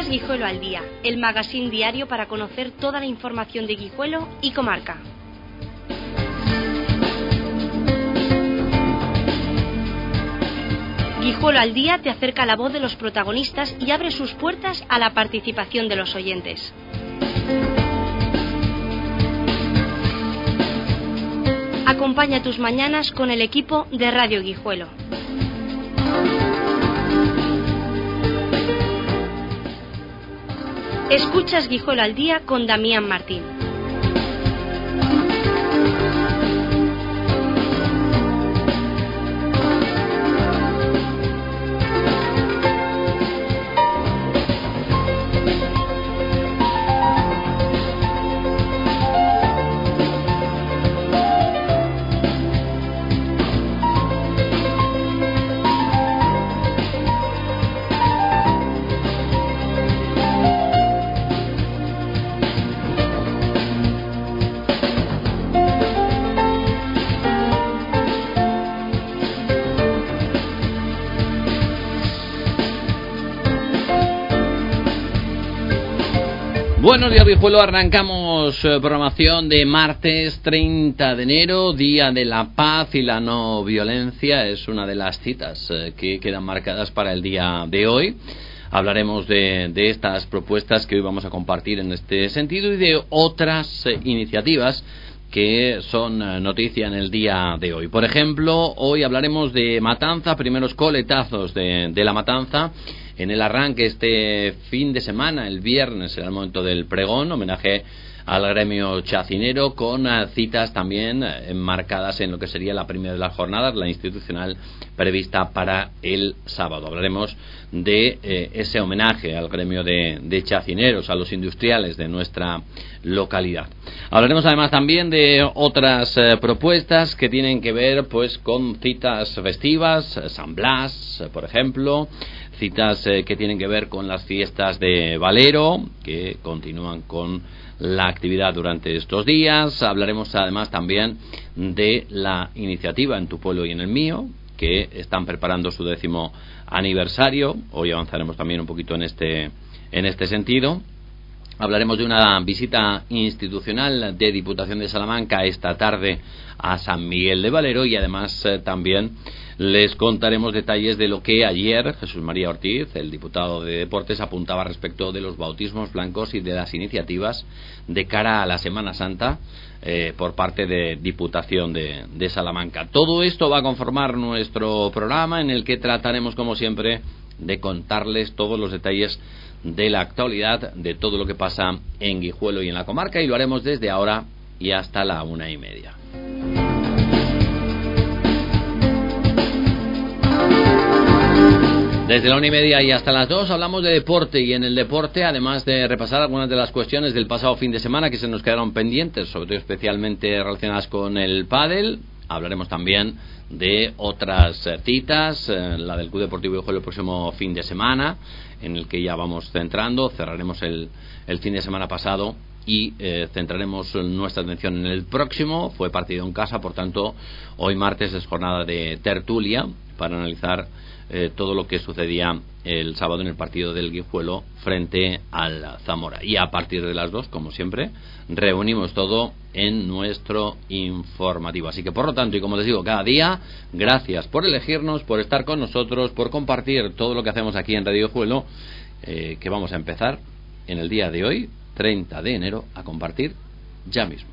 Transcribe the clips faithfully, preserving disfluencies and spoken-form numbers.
Escuchas Guijuelo al Día, el magazín diario para conocer toda la información de Guijuelo y comarca. Guijuelo al Día te acerca la voz de los protagonistas y abre sus puertas a la participación de los oyentes. Acompaña tus mañanas con el equipo de Radio Guijuelo. Escuchas Guijuelo al Día con Damián Martín. Buenos días, Guijuelo. Arrancamos eh, programación de martes treinta de enero, Día de la Paz y la No Violencia. Es una de las citas eh, que quedan marcadas para el día de hoy. Hablaremos de, de estas propuestas que hoy vamos a compartir en este sentido y de otras eh, iniciativas que son eh, noticia en el día de hoy. Por ejemplo, hoy hablaremos de Matanza, primeros coletazos de, de la Matanza. En el arranque este fin de semana, el viernes, será el momento del pregón, homenaje al gremio chacinero, con uh, citas también uh, enmarcadas en lo que sería la primera de las jornadas, la institucional prevista para el sábado. Hablaremos de eh, ese homenaje al gremio de, de chacineros, a los industriales de nuestra localidad. Hablaremos además también de otras eh, propuestas que tienen que ver pues con citas festivas, San Blas, por ejemplo, citas eh, que tienen que ver con las fiestas de Valero, que continúan con la actividad durante estos días. Hablaremos además también de la iniciativa En tu pueblo y en el mío, que están preparando su décimo aniversario. Hoy avanzaremos también un poquito en este, en este sentido. Hablaremos de una visita institucional de Diputación de Salamanca esta tarde a San Miguel de Valero y además eh, también les contaremos detalles de lo que ayer Jesús María Ortiz, el diputado de Deportes, apuntaba respecto de los bautismos blancos y de las iniciativas de cara a la Semana Santa eh, por parte de Diputación de, de Salamanca. Todo esto va a conformar nuestro programa, en el que trataremos, como siempre, de contarles todos los detalles de la actualidad, de todo lo que pasa en Guijuelo y en la comarca, y lo haremos desde ahora y hasta la una y media. Desde la una y media y hasta las dos hablamos de deporte, y en el deporte, además de repasar algunas de las cuestiones del pasado fin de semana que se nos quedaron pendientes, sobre todo especialmente relacionadas con el pádel, hablaremos también de otras citas, eh, la del Club Deportivo Guijuelo el próximo fin de semana, en el que ya vamos centrando, cerraremos el, el fin de semana pasado y eh, centraremos nuestra atención en el próximo. Fue partido en casa, por tanto hoy martes es jornada de tertulia para analizar eh, todo lo que sucedía el sábado en el partido del Guijuelo frente al Zamora, y a partir de las dos, como siempre, reunimos todo en nuestro informativo. Así que, por lo tanto, y como les digo cada día, gracias por elegirnos, por estar con nosotros, por compartir todo lo que hacemos aquí en Radio Guijuelo, eh, que vamos a empezar en el día de hoy, treinta de enero, a compartir ya mismo.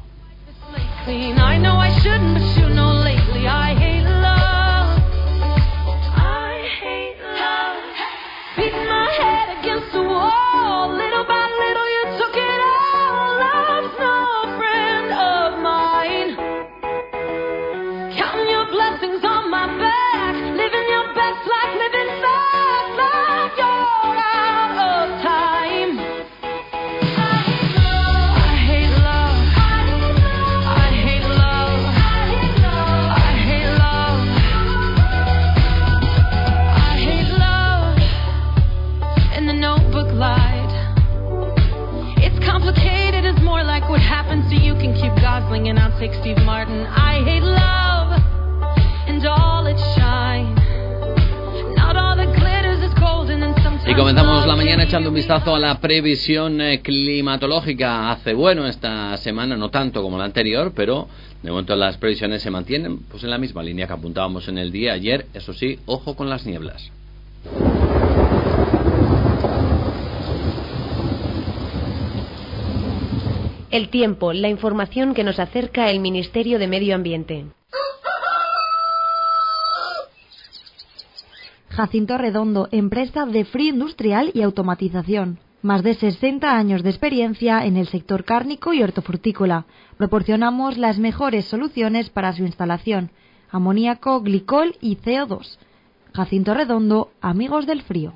And I'll take Steve Martin. I hate love and all it shines. echando un vistazo a la previsión eh, climatológica. Hace bueno esta semana, no tanto como la anterior, pero de momento las previsiones se mantienen pues en la misma línea que apuntábamos en el día ayer. Eso sí, ojo con las nieblas. El tiempo, la información que nos acerca el Ministerio de Medio Ambiente. Jacinto Redondo, empresa de frío industrial y automatización. Más de sesenta años de experiencia en el sector cárnico y hortofrutícola. Proporcionamos las mejores soluciones para su instalación: amoníaco, glicol y C O dos. Jacinto Redondo, amigos del frío.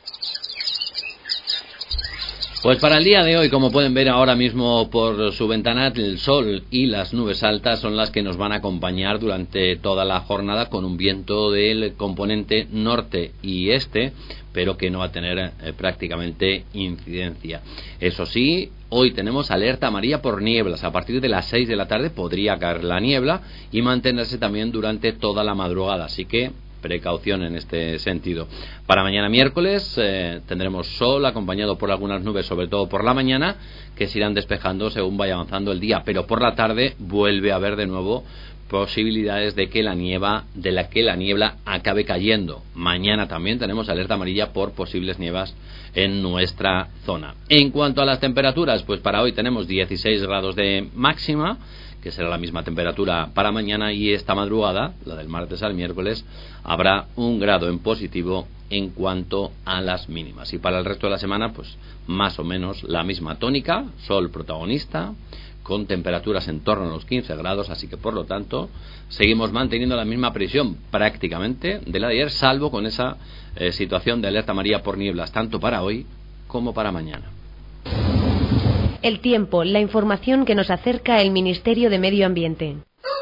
Pues para el día de hoy, como pueden ver ahora mismo por su ventana, el sol y las nubes altas son las que nos van a acompañar durante toda la jornada, con un viento del componente norte y este, pero que no va a tener eh, prácticamente incidencia. Eso sí, hoy tenemos alerta amarilla por nieblas. A partir de las seis de la tarde podría caer la niebla y mantenerse también durante toda la madrugada, así que precaución en este sentido. Para mañana miércoles eh, tendremos sol acompañado por algunas nubes, sobre todo por la mañana, que se irán despejando según vaya avanzando el día, pero por la tarde vuelve a haber de nuevo posibilidades de que la nieva, de la que la niebla acabe cayendo. Mañana también tenemos alerta amarilla por posibles nievas en nuestra zona. En cuanto a las temperaturas, pues para hoy tenemos dieciséis grados de máxima, que será la misma temperatura para mañana, y esta madrugada, la del martes al miércoles, habrá un grado en positivo en cuanto a las mínimas. Y para el resto de la semana, pues más o menos la misma tónica, sol protagonista, con temperaturas en torno a los quince grados, así que por lo tanto seguimos manteniendo la misma previsión prácticamente de la de ayer, salvo con esa eh, situación de alerta amarilla por nieblas, tanto para hoy como para mañana. El tiempo, la información que nos acerca el Ministerio de Medio Ambiente.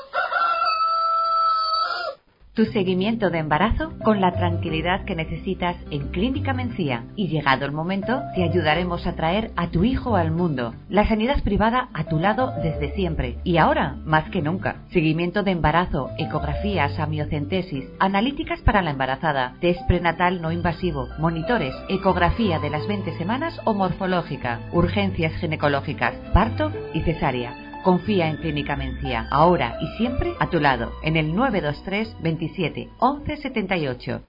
Tu seguimiento de embarazo con la tranquilidad que necesitas en Clínica Mencía. Y llegado el momento, te ayudaremos a traer a tu hijo al mundo. La sanidad privada a tu lado desde siempre. Y ahora, más que nunca. Seguimiento de embarazo, ecografías, amniocentesis, analíticas para la embarazada, test prenatal no invasivo, monitores, ecografía de las veinte semanas o morfológica, urgencias ginecológicas, parto y cesárea. Confía en Clínica Mencía, ahora y siempre a tu lado, en el nueve dos tres, veintisiete, once setenta y ocho.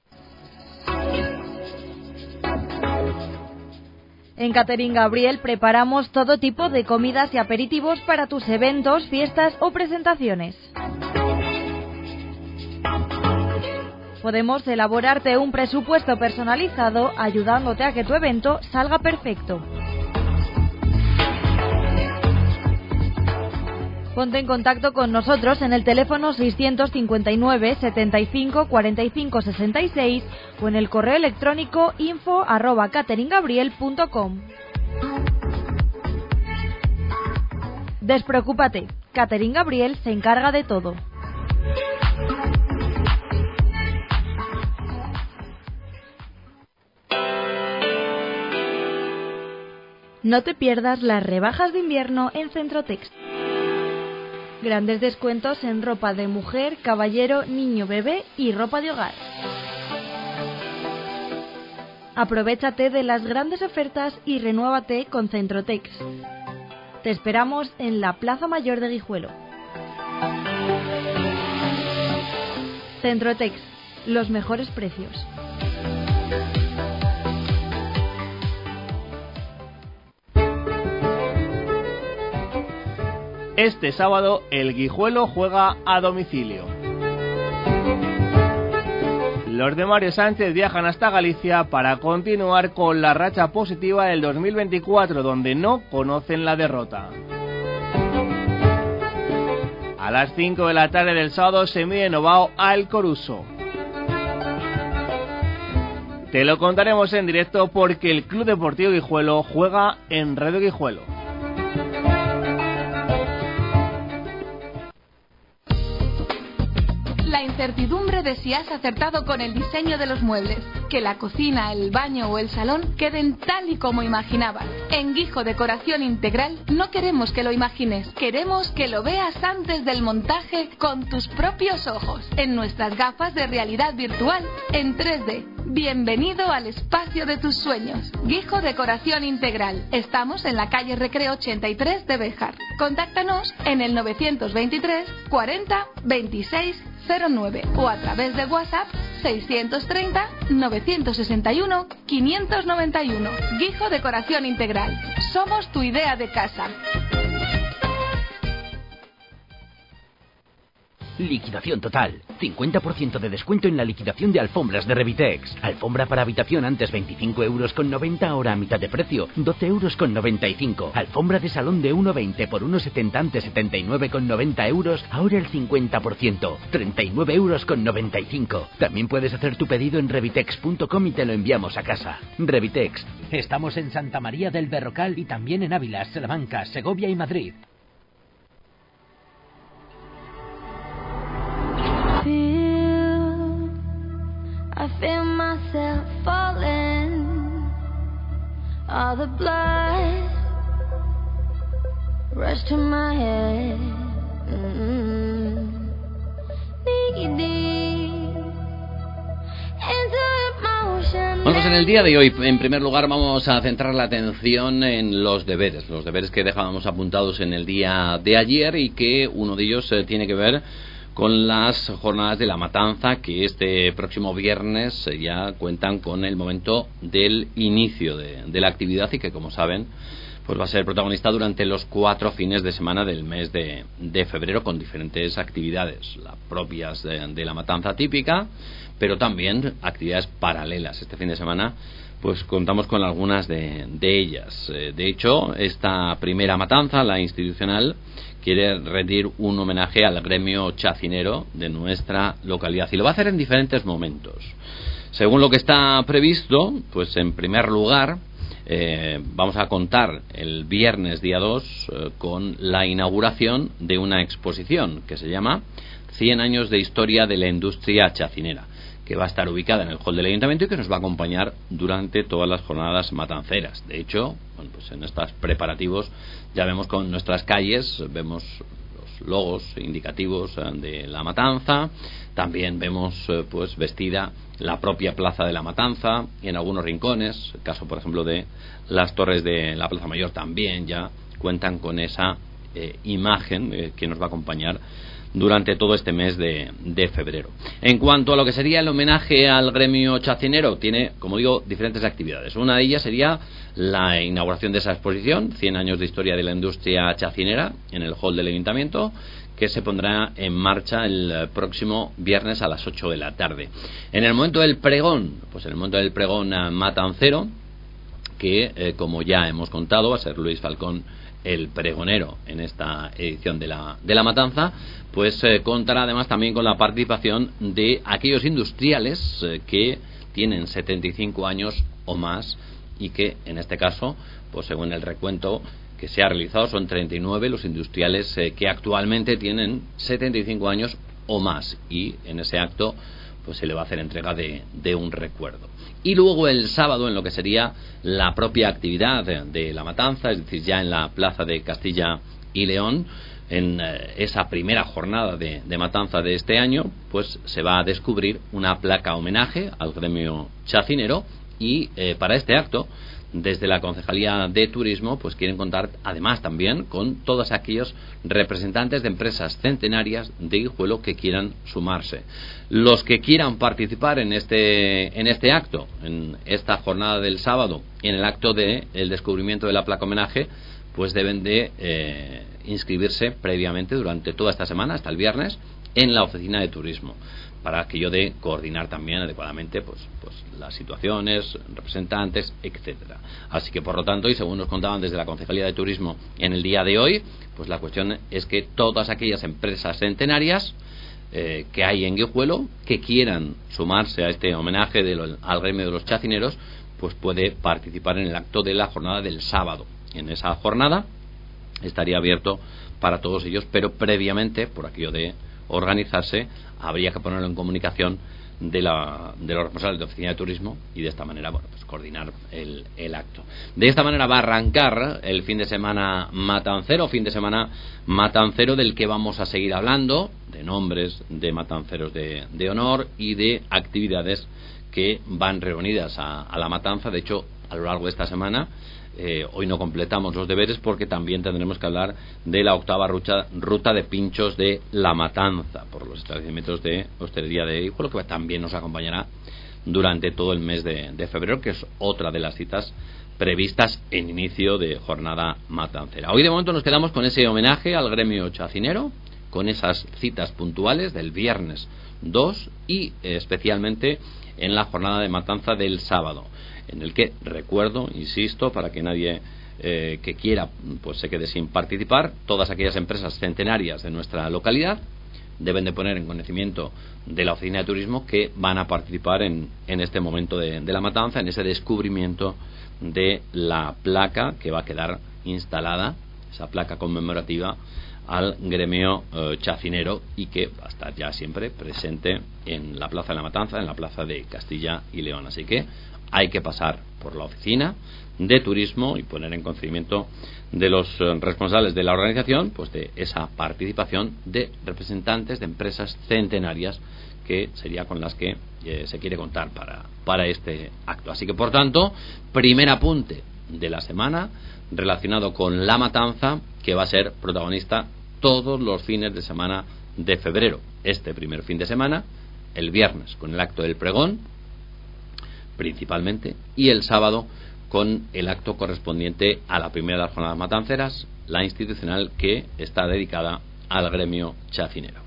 En Catering Gabriel preparamos todo tipo de comidas y aperitivos para tus eventos, fiestas o presentaciones. Podemos elaborarte un presupuesto personalizado ayudándote a que tu evento salga perfecto. Ponte en contacto con nosotros en el teléfono seiscientos cincuenta y nueve, setenta y cinco, cuarenta y cinco, sesenta y seis o en el correo electrónico info arroba catering gabriel punto com. Despreocúpate, Catering Gabriel se encarga de todo. No te pierdas las rebajas de invierno en Centrotex. Grandes descuentos en ropa de mujer, caballero, niño, bebé y ropa de hogar. Aprovéchate de las grandes ofertas y renuévate con Centrotex. Te esperamos en la Plaza Mayor de Guijuelo. Centrotex, los mejores precios. Este sábado el Guijuelo juega a domicilio. Los de Mario Sánchez viajan hasta Galicia para continuar con la racha positiva del dos mil veinticuatro, donde no conocen la derrota. A las cinco de la tarde del sábado se mide Novao al Coruso. Te lo contaremos en directo porque el Club Deportivo Guijuelo juega en Radio Guijuelo. La incertidumbre de si has acertado con el diseño de los muebles. que la cocina, el baño o el salón queden tal y como imaginabas. En Guijo Decoración Integral no queremos que lo imagines, queremos que lo veas antes del montaje con tus propios ojos, en nuestras gafas de realidad virtual, en tres D. Bienvenido al espacio de tus sueños. Guijo Decoración Integral. Estamos en la calle Recreo ochenta y tres de Béjar. Contáctanos en el novecientos veintitrés cuarenta veintiséis cero nueve o a través de WhatsApp seiscientos treinta novecientos sesenta y uno quinientos noventa y uno. Guijo Decoración Integral. Somos tu idea de casa. Liquidación total. cincuenta por ciento de descuento en la liquidación de alfombras de Revitex. Alfombra para habitación antes veinticinco euros con noventa, ahora a mitad de precio, doce euros con noventa y cinco. Alfombra de salón de uno veinte por uno setenta antes setenta y nueve con noventa euros, ahora el cincuenta por ciento, treinta y nueve euros con noventa y cinco. También puedes hacer tu pedido en revitex punto com y te lo enviamos a casa. Revitex. Estamos en Santa María del Berrocal y también en Ávila, Salamanca, Segovia y Madrid. I feel myself falling, all the blood rush to my head, mm-hmm. Dig deep into emotion. Bueno, pues en el día de hoy, en primer lugar, vamos a centrar la atención en los deberes, los deberes que dejábamos apuntados en el día de ayer y que uno de ellos eh, tiene que ver con las jornadas de la matanza, que este próximo viernes ya cuentan con el momento del inicio de, de la actividad y que, como saben, pues va a ser protagonista durante los cuatro fines de semana del mes de, de febrero, con diferentes actividades, las propias de, de la matanza típica, pero también actividades paralelas. Este fin de semana pues contamos con algunas de, de ellas. De hecho, esta primera matanza, la institucional, quiere rendir un homenaje al gremio chacinero de nuestra localidad y lo va a hacer en diferentes momentos. Según lo que está previsto, pues en primer lugar eh, vamos a contar el viernes día dos eh, con la inauguración de una exposición que se llama cien años de historia de la industria chacinera, que va a estar ubicada en el hall del ayuntamiento y que nos va a acompañar durante todas las jornadas matanceras. De hecho, bueno, pues en estos preparativos ya vemos con nuestras calles, vemos los logos indicativos de la matanza, también vemos pues vestida la propia plaza de la matanza y en algunos rincones, el caso por ejemplo de las torres de la Plaza Mayor también ya cuentan con esa eh, imagen eh, que nos va a acompañar durante todo este mes de, de febrero. En cuanto a lo que sería el homenaje al gremio chacinero, tiene, como digo, diferentes actividades. Una de ellas sería la inauguración de esa exposición, cien años de historia de la industria chacinera, en el hall del ayuntamiento, que se pondrá en marcha el próximo viernes a las ocho de la tarde. En el momento del pregón, pues en el momento del pregón matancero, que eh, como ya hemos contado, va a ser Luis Falcón el pregonero en esta edición de la, de la matanza, pues eh, contará además también con la participación de aquellos industriales eh, que tienen setenta y cinco años o más y que en este caso, pues según el recuento que se ha realizado, son treinta y nueve los industriales eh, que actualmente tienen setenta y cinco años o más, y en ese acto pues se le va a hacer entrega de, de un recuerdo. Y luego el sábado, en lo que sería la propia actividad de, de la matanza, es decir, ya en la plaza de Castilla y León, en eh, esa primera jornada de, de matanza de este año, pues se va a descubrir una placa homenaje al gremio chacinero y eh, para este acto, desde la Concejalía de Turismo, pues quieren contar además también con todos aquellos representantes de empresas centenarias de Guijuelo que quieran sumarse. Los que quieran participar en este en este acto, en esta jornada del sábado, en el acto de el descubrimiento de la placa homenaje, pues deben de eh, inscribirse previamente durante toda esta semana, hasta el viernes, en la oficina de turismo, para aquello de coordinar también adecuadamente pues, pues las situaciones, representantes, etcétera. Así que por lo tanto, y según nos contaban desde la Concejalía de Turismo en el día de hoy, pues la cuestión es que todas aquellas empresas centenarias eh, que hay en Guijuelo que quieran sumarse a este homenaje de lo, al gremio de los chacineros, pues puede participar en el acto de la jornada del sábado. En esa jornada estaría abierto para todos ellos, pero previamente, por aquello de organizarse, habría que ponerlo en comunicación de, la, de los responsables de oficina de turismo y de esta manera, bueno, pues coordinar el, el acto. De esta manera va a arrancar el fin de semana matancero, fin de semana matancero del que vamos a seguir hablando, de nombres de matanceros de, de honor y de actividades que van reunidas a, a la matanza. De hecho, a lo largo de esta semana, eh, hoy no completamos los deberes porque también tendremos que hablar de la octava ruta, ruta de pinchos de la matanza por los establecimientos de hostelería de Guijuelo, que también nos acompañará durante todo el mes de, de febrero, que es otra de las citas previstas en inicio de jornada matancera. Hoy de momento nos quedamos con ese homenaje al gremio chacinero, con esas citas puntuales del viernes dos y eh, especialmente en la jornada de matanza del sábado, en el que recuerdo, insisto, para que nadie eh, que quiera pues se quede sin participar, todas aquellas empresas centenarias de nuestra localidad deben de poner en conocimiento de la oficina de turismo que van a participar en, en este momento de, de la matanza, en ese descubrimiento de la placa que va a quedar instalada, esa placa conmemorativa al gremio eh, chacinero, y que va a estar ya siempre presente en la Plaza de la Matanza, en la Plaza de Castilla y León. Así que hay que pasar por la oficina de turismo y poner en conocimiento de los eh, responsables de la organización pues de esa participación de representantes de empresas centenarias, que sería con las que eh, se quiere contar para, para este acto. Así que, por tanto, primer apunte de la semana relacionado con la matanza, que va a ser protagonista todos los fines de semana de febrero. Este primer fin de semana, el viernes con el acto del pregón principalmente, y el sábado con el acto correspondiente a la primera de las jornadas matanceras, la institucional, que está dedicada al gremio chacinero.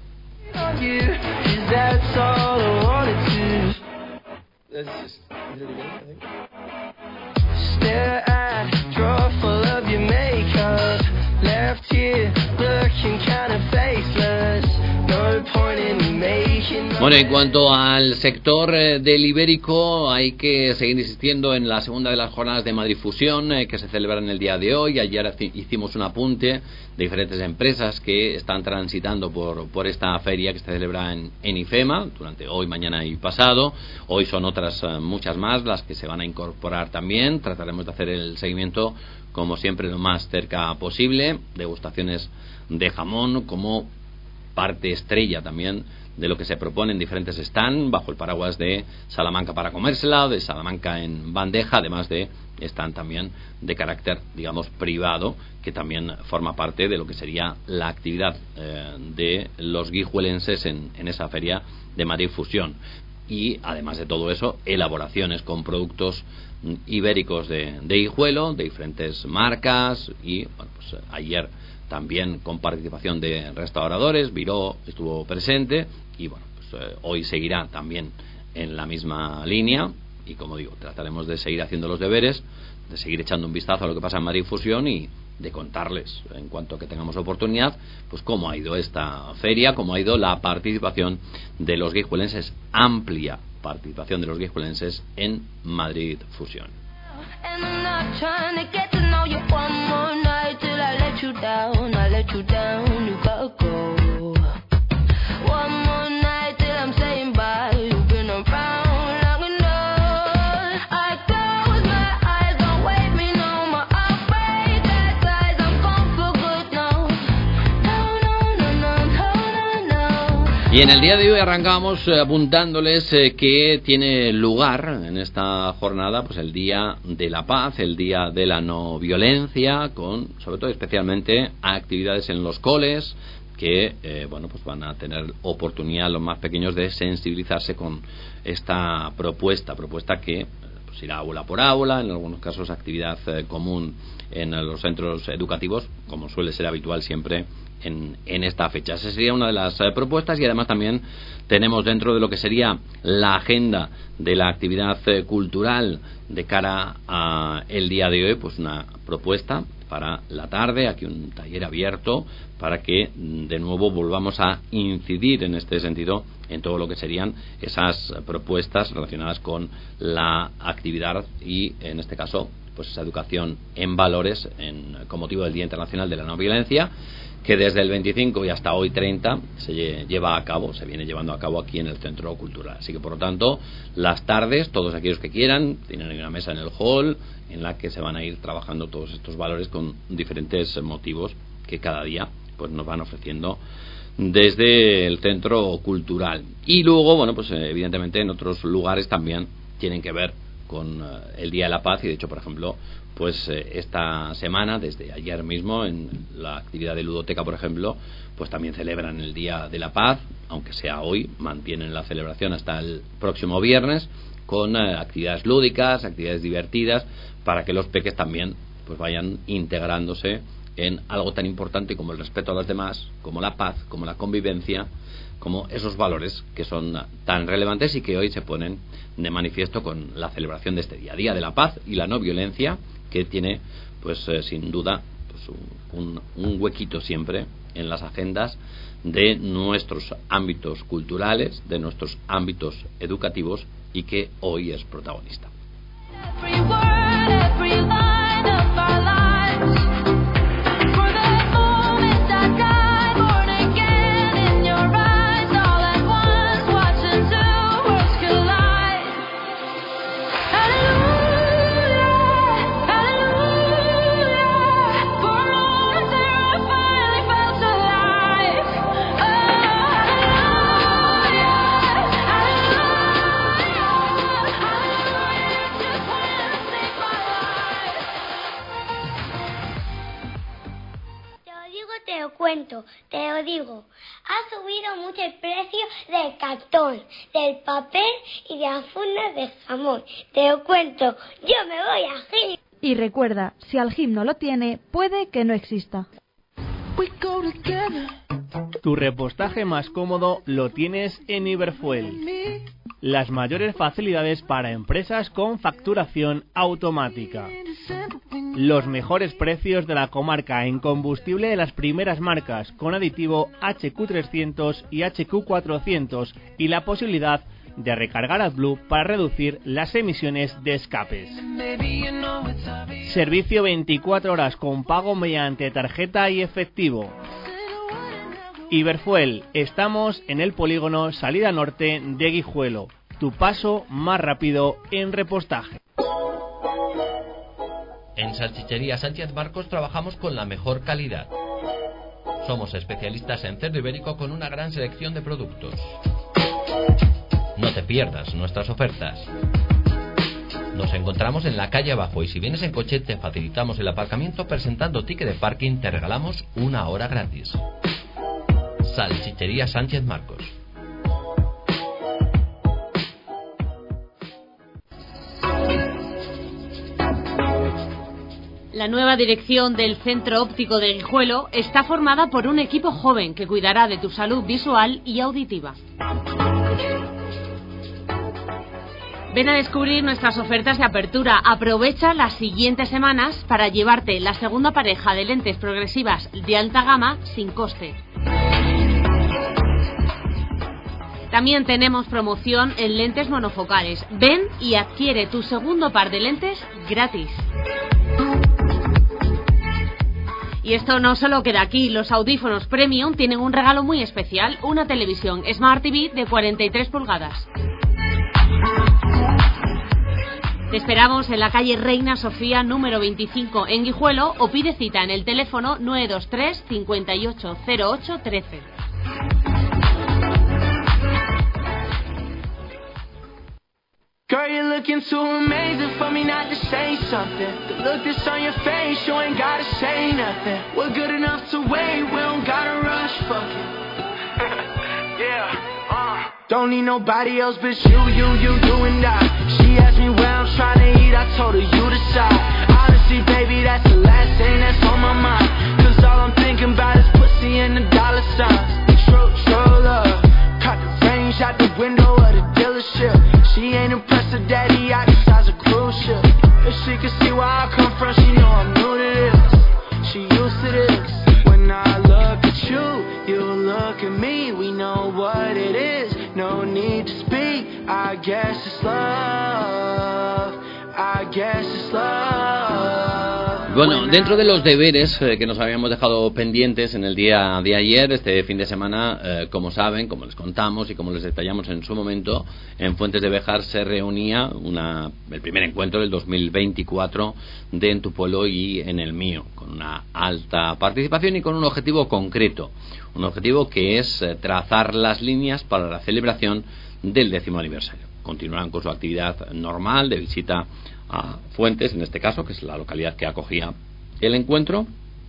Bueno, en cuanto al sector eh, del ibérico, hay que seguir insistiendo en la segunda de las jornadas de Madrid Fusión eh, que se celebran el día de hoy. Ayer hicimos un apunte de diferentes empresas que están transitando por, por esta feria que se celebra en, en IFEMA durante hoy, mañana y pasado. Hoy son otras eh, muchas más las que se van a incorporar también. Trataremos de hacer el seguimiento, como siempre, lo más cerca posible. Degustaciones de jamón como parte estrella también de lo que se propone en diferentes stands bajo el paraguas de Salamanca para comérsela, de Salamanca en bandeja, además de stand también de carácter, digamos, privado, que también forma parte de lo que sería la actividad eh, de los guijuelenses en, en esa feria de Madrid Fusión. Y además de todo eso, elaboraciones con productos ibéricos de, de Guijuelo, de diferentes marcas, y bueno, pues ayer también con participación de restauradores. Viró estuvo presente y bueno, pues eh, hoy seguirá también en la misma línea, y como digo, trataremos de seguir haciendo los deberes, de seguir echando un vistazo a lo que pasa en Madrid Fusión y de contarles, en cuanto que tengamos oportunidad, pues cómo ha ido esta feria, cómo ha ido la participación de los guijuelenses, amplia participación de los guijuelenses en Madrid Fusión. You down, I let you down, you gotta go. One more night till I'm saying bye. You've been around long enough. I close my eyes, don't wake me no more. I'll break that ties, I'm gone for good now. No, no, no, no, no, no. Y en el día de hoy arrancamos eh, apuntándoles eh, que tiene lugar en esta jornada pues el Día de la Paz, el Día de la No Violencia, con sobre todo especialmente actividades en los coles que eh, bueno pues van a tener oportunidad los más pequeños de sensibilizarse con esta propuesta, propuesta que pues irá aula por aula, en algunos casos actividad eh, común en los centros educativos, como suele ser habitual siempre en, en esta fecha. Esa sería una de las eh, propuestas, y además también tenemos dentro de lo que sería la agenda de la actividad eh, cultural de cara a el día de hoy, pues una propuesta para la tarde, aquí un taller abierto para que de nuevo volvamos a incidir en este sentido en todo lo que serían esas propuestas relacionadas con la actividad y en este caso pues esa educación en valores en, con motivo del Día Internacional de la No Violencia, que desde el veinticinco y hasta hoy treinta se lleva a cabo, se viene llevando a cabo aquí en el Centro Cultural. Así que, por lo tanto, las tardes, todos aquellos que quieran, tienen una mesa en el hall en la que se van a ir trabajando todos estos valores con diferentes motivos que cada día pues nos van ofreciendo desde el Centro Cultural. Y luego, bueno, pues evidentemente en otros lugares también tienen que ver con uh, el Día de la Paz, y de hecho, por ejemplo, pues eh, esta semana, desde ayer mismo, en la actividad de ludoteca, por ejemplo, pues también celebran el Día de la Paz, aunque sea hoy, mantienen la celebración hasta el próximo viernes, con eh, actividades lúdicas, actividades divertidas, para que los peques también pues vayan integrándose en algo tan importante como el respeto a los demás, como la paz, como la convivencia, como esos valores que son tan relevantes y que hoy se ponen de manifiesto con la celebración de este día, Día de la Paz y la no violencia, que tiene pues eh, sin duda pues, un, un huequito siempre en las agendas de nuestros ámbitos culturales, de nuestros ámbitos educativos, y que hoy es protagonista. Every word, every line of our lives. For that moment I died, born again in your eyes, all at once, watching two worlds collide. Hallelujah, hallelujah. For a moment there I finally felt alive. Oh, hallelujah, hallelujah, hallelujah. Just wanna save my life. Te lo digo, te lo cuento, te lo digo. Ha subido mucho el precio del cartón, del papel y de las fundas de jamón. Te lo cuento, yo me voy a Gil. Y recuerda, si al G I M no lo tiene, puede que no exista. Tu repostaje más cómodo lo tienes en Iberfuel. Las mayores facilidades para empresas con facturación automática. Los mejores precios de la comarca en combustible de las primeras marcas, con aditivo H Q trescientos y H Q cuatrocientos, y la posibilidad de recargar AdBlue para reducir las emisiones de escapes. Servicio veinticuatro horas con pago mediante tarjeta y efectivo. Iberfuel, estamos en el polígono Salida Norte de Guijuelo, tu paso más rápido en repostaje. En Salchichería Sánchez Marcos trabajamos con la mejor calidad. Somos especialistas en cerdo ibérico con una gran selección de productos. No te pierdas nuestras ofertas. Nos encontramos en la calle abajo, y si vienes en coche te facilitamos el aparcamiento presentando ticket de parking, te regalamos una hora gratis. Salchichería Sánchez Marcos. La nueva dirección del Centro Óptico de Guijuelo está formada por un equipo joven que cuidará de tu salud visual y auditiva. Ven a descubrir nuestras ofertas de apertura. Aprovecha las siguientes semanas para llevarte la segunda pareja de lentes progresivas de alta gama sin coste. También tenemos promoción en lentes monofocales. Ven y adquiere tu segundo par de lentes gratis. Y esto no solo queda aquí. Los audífonos Premium tienen un regalo muy especial: una televisión Smart T V de cuarenta y tres pulgadas. Te esperamos en la calle Reina Sofía número veinticinco en Guijuelo, o pide cita en el teléfono nueve dos tres, cincuenta y ocho, cero ocho, trece. Girl, you're looking too amazing for me not to say something. The look that's on your face, you ain't gotta say nothing. We're good enough to wait, we don't gotta rush, fuck it. Yeah, uh. Don't need nobody else but you, you, you, you and I. She asked me where I'm trying to eat, I told her you decide. Honestly, baby, that's the last thing that's on my mind. Cause all I'm thinking about is pussy and the dollar signs. True, true love. Cut the range out the window of the dealership. She ain't impressed her daddy, I guess I was a cruise ship. If she could see where I come from, she know I'm new to this. She used to this. When I look at you, you look at me. We know what it is, no need to speak. I guess it's love, I guess it's love. Bueno, dentro de los deberes eh, que nos habíamos dejado pendientes en el día de ayer, este fin de semana, eh, como saben, como les contamos y como les detallamos en su momento, en Fuentes de Béjar se reunía una, el primer encuentro del dos mil veinticuatro de En tu pueblo y en el mío, con una alta participación y con un objetivo concreto, un objetivo que es eh, trazar las líneas para la celebración del décimo aniversario. Continuarán con su actividad normal de visita a Fuentes, en este caso, que es la localidad que acogía el encuentro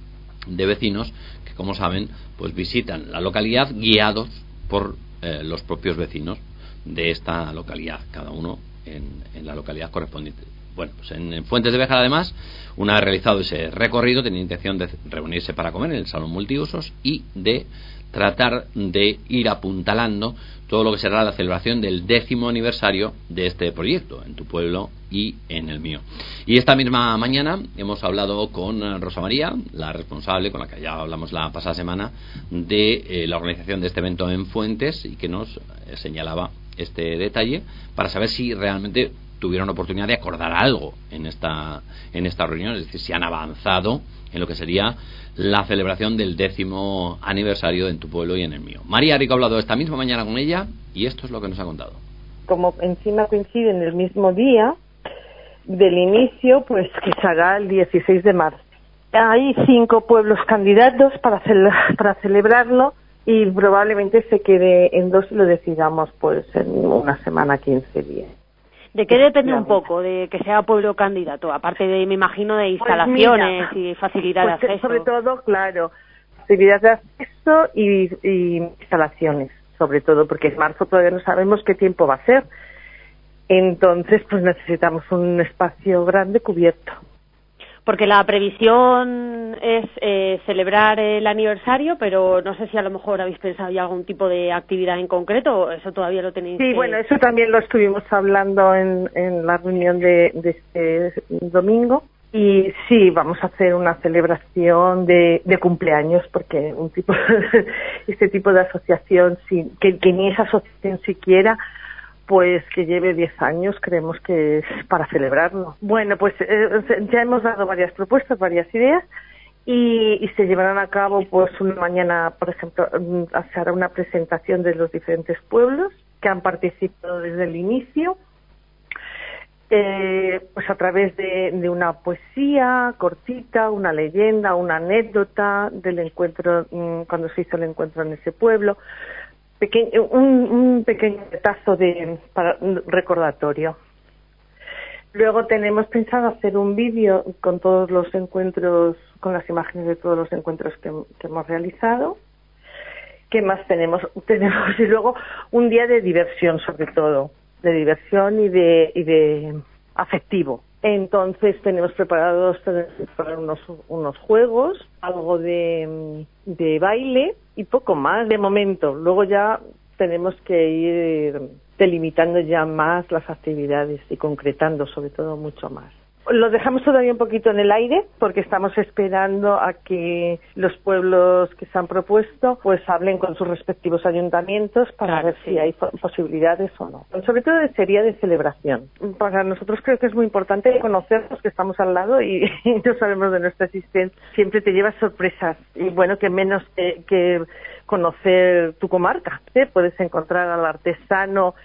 de vecinos que, como saben, pues visitan la localidad guiados por eh, los propios vecinos de esta localidad, cada uno en, en la localidad correspondiente. Bueno, pues en, en Fuentes de Béjar, además, una vez realizado ese recorrido, tenía intención de reunirse para comer en el salón multiusos y de tratar de ir apuntalando todo lo que será la celebración del décimo aniversario de este proyecto, En tu pueblo y en el mío. Y esta misma mañana hemos hablado con Rosa María, la responsable, con la que ya hablamos la pasada semana, de eh, la organización de este evento en Fuentes, y que nos eh, señalaba este detalle para saber si realmente tuvieron oportunidad de acordar algo en esta, en esta reunión, es decir, si han avanzado en lo que sería la celebración del décimo aniversario de En tu pueblo y en el mío. María Rico ha hablado esta misma mañana con ella y esto es lo que nos ha contado. Como encima coincide en el mismo día del inicio, pues que se haga el dieciséis de marzo. Hay cinco pueblos candidatos para, cel- para celebrarlo y probablemente se quede en dos y lo decidamos pues en una semana, quince días. ¿De qué depende un poco de que sea pueblo candidato? Aparte de, me imagino, de instalaciones pues mira, y facilidad pues de acceso. Sobre todo, claro, facilidad de acceso y, y instalaciones, sobre todo, porque en marzo todavía no sabemos qué tiempo va a ser. Entonces, pues necesitamos un espacio grande cubierto. Porque la previsión es eh, celebrar el aniversario, pero no sé si a lo mejor habéis pensado ya algún tipo de actividad en concreto, o eso todavía lo tenéis. Sí, que... bueno, eso también lo estuvimos hablando en, en la reunión de, de este domingo. Y sí, vamos a hacer una celebración de, de cumpleaños, porque un tipo este tipo de asociación, sí, que, que ni esa asociación siquiera, pues que lleve diez años, creemos que es para celebrarlo. Bueno, pues eh, ya hemos dado varias propuestas, varias ideas, y, y se llevarán a cabo pues una mañana, por ejemplo, se hará una presentación de los diferentes pueblos que han participado desde el inicio, eh, pues a través de, de una poesía cortita, una leyenda, una anécdota del encuentro, cuando se hizo el encuentro en ese pueblo. Pequeño, un, un pequeño retazo de para, recordatorio. Luego tenemos pensado hacer un vídeo con todos los encuentros, con las imágenes de todos los encuentros que, que hemos realizado. ¿Qué más tenemos? Tenemos y luego un día de diversión, sobre todo, de diversión y de y de afectivo. Entonces tenemos preparados para unos, unos juegos, algo de, de baile y poco más de momento. Luego ya tenemos que ir delimitando ya más las actividades y concretando sobre todo mucho más. Lo dejamos todavía un poquito en el aire porque estamos esperando a que los pueblos que se han propuesto pues hablen con sus respectivos ayuntamientos para claro, ver sí. si hay posibilidades o no. Sobre todo sería de celebración. Para nosotros creo que es muy importante conocer los que estamos al lado y, y no sabemos de nuestra existencia. Siempre te llevas sorpresas y bueno, que menos que, que conocer tu comarca. ¿sí? Puedes encontrar al artesano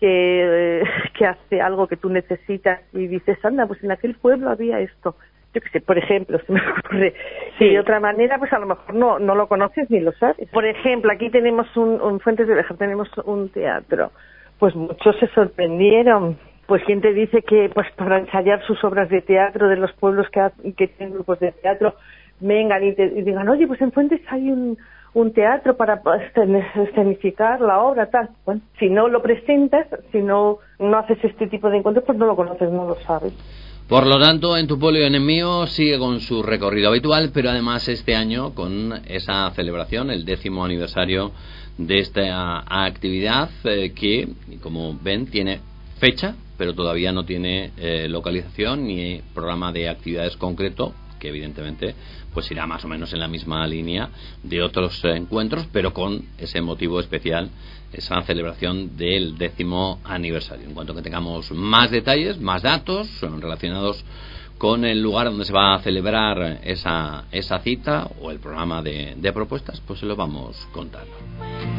que, que hace algo que tú necesitas y dices, anda, pues en aquel pueblo había esto. Yo qué sé, por ejemplo, se me ocurre. Sí. Y de otra manera, pues a lo mejor no no lo conoces ni lo sabes. Por ejemplo, aquí tenemos un, un Fuentes de Béjar, tenemos un teatro. Pues muchos se sorprendieron. Pues quien te dice que pues para ensayar sus obras de teatro de los pueblos que, ha, que tienen grupos de teatro, vengan y te y digan, oye, pues en Fuentes hay un... un teatro para escenificar la obra, tal. Bueno, si no lo presentas, si no, no haces este tipo de encuentros, pues no lo conoces, no lo sabes. Por lo tanto, En tu pueblo y en el mío sigue con su recorrido habitual, pero además este año con esa celebración, el décimo aniversario de esta actividad eh, que, como ven, tiene fecha, pero todavía no tiene eh, localización ni programa de actividades concreto, que evidentemente pues irá más o menos en la misma línea de otros eh, encuentros, pero con ese motivo especial, esa celebración del décimo aniversario. En cuanto que tengamos más detalles, más datos relacionados con el lugar donde se va a celebrar esa, esa cita o el programa de, de propuestas, pues se lo vamos contando.